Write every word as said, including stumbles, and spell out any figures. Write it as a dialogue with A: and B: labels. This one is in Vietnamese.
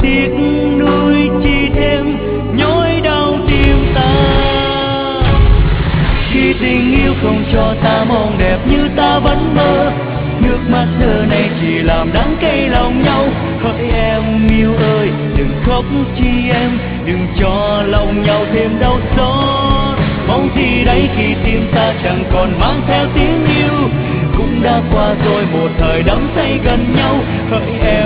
A: tiếc nuối chi thêm nhói đau tim ta. Khi tình yêu không cho ta mong đẹp như ta vẫn mơ, nước mắt giờ này chỉ làm đắng cay lòng nhau. Hỡi em yêu ơi, đừng khóc chi em, đừng cho lòng nhau thêm đau xót. Mong gì đấy khi tim ta chẳng còn mang theo tiếng yêu, cũng đã qua rồi một thời đắm say gần nhau. Hỡi em